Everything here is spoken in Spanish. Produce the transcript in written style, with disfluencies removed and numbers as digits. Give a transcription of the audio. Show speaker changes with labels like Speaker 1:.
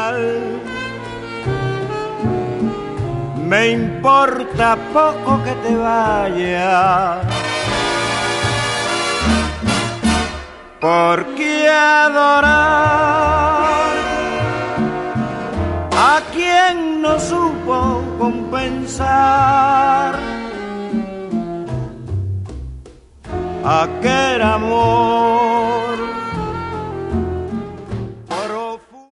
Speaker 1: mal. Me importa poco que te vayas, porque adorar a quien no supo compensar aquel amor